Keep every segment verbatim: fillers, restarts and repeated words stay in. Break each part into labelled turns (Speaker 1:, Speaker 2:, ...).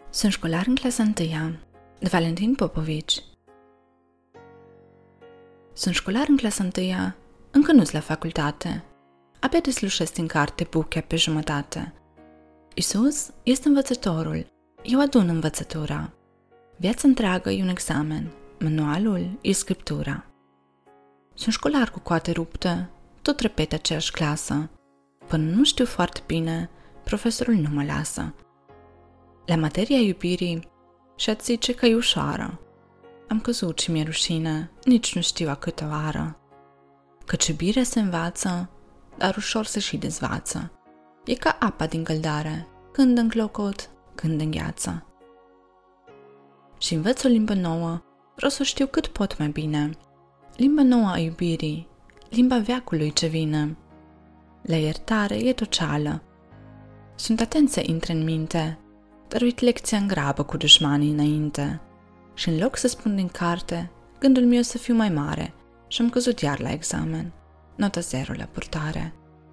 Speaker 1: Sunt școlar în clasa întâia, de Valentin Popovici. Sunt școlar în clasa întâia, încă nu-s la facultate. Abia deslușesc din carte buchea pe jumătate. Iisus este învățătorul, eu adun învățătura. Viața întreagă e un examen, manualul e scriptura. Sunt școlar cu coate ruptă, tot repet aceeași clasă. Până nu știu foarte bine, profesorul nu mă lasă. La materia iubirii și-ați zice că e ușoară. Am căzut și mi-e rușine, nici nu știu a câtă oară. Căci iubirea se învață, dar ușor se și dezvață. E ca apa din căldare, când în clocot, când în gheață. Și învăț o limbă nouă, vreau să știu cât pot mai bine. Limba nouă a iubirii, limba veacului ce vine. La iertare e toceală. Sunt atent să intre în minte, dar uit lecția în grabă cu dușmanii înainte. Și în loc să spun din carte, gândul meu să fiu mai mare și am căzut iar la examen, nota zero la purtare.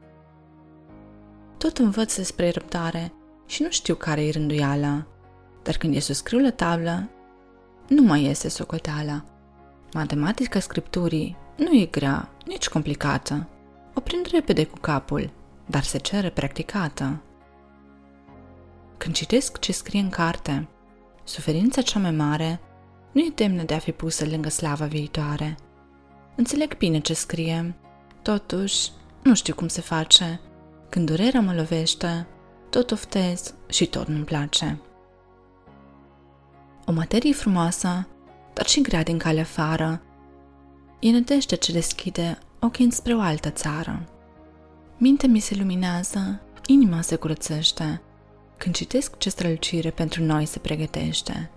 Speaker 1: Tot învăț despre răbdare și nu știu care-i rânduiala, dar când e să scriu la tablă, nu mai iese socoteala. Matematica scripturii nu e grea, nici complicată. O prind repede cu capul, dar se cere practicată. Când citesc ce scrie în carte, suferința cea mai mare nu e demnă de a fi pusă lângă slava viitoare. Înțeleg bine ce scrie, totuși nu știu cum se face. Când durerea mă lovește, tot oftez și tot nu-mi place. O materie frumoasă, dar și grea din calea afară, e nădejdea ce deschide ochii înspre o altă țară. Mintea mi se luminează, inima se curățește, când citesc ce strălucire pentru noi se pregătește.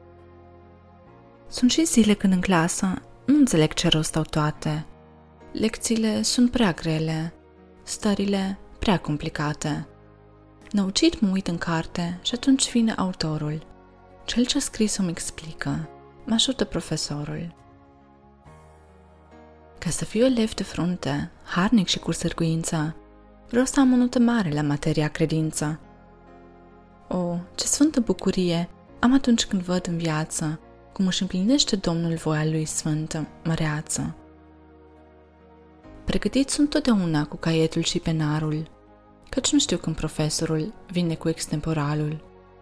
Speaker 1: Sunt și zile când în clasă nu înțeleg ce rost au toate. Lecțiile sunt prea grele, stările prea complicate. Năucit mă uit în carte și atunci vine autorul. Cel ce a scris îmi explică, mă ajută profesorul. Ca să fiu elev de frunte, harnic și cu sârguință, vreau să am o notă mare la materia credință. O, ce sfântă bucurie am atunci când văd în viață cum își împlinește Domnul voia lui sfântă, măreață. Pregătiți sunt totdeauna cu caietul și penarul, căci nu știu când profesorul vine cu extemporalul.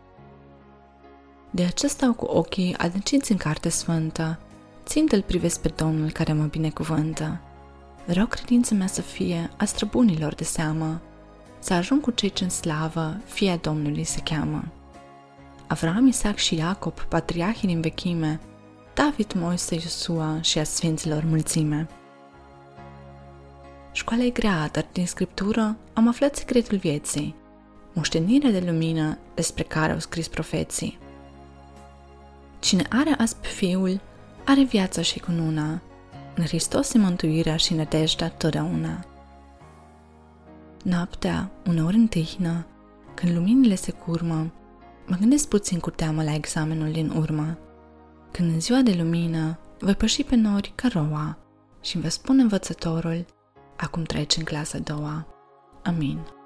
Speaker 1: De aceea stau cu ochii adânciți în carte sfântă, țin-l privesc pe Domnul care mă binecuvântă. Vreau credința mea să fie a străbunilor de seamă, să ajung cu cei ce-n slavă fie Domnului se cheamă. Avram, Isaac și Iacob, patriarhii din vechime, David, Moise, Iosua și a sfinților mulțime. Școala e grea, dar din scriptură am aflat secretul vieții, moștenirea de lumină despre care au scris profeții. Cine are azi pe Fiul, are viața și cununa, în Hristos e mântuirea și nădejdea totdeauna. Noaptea, uneori în tihnă, când luminile se curmă, mă gândesc puțin cu teamă la examenul din urmă. Când în ziua de lumină voi păși pe nori ca roa și-mi va spune învățătorul, acum treci în clasa a doua. Amin.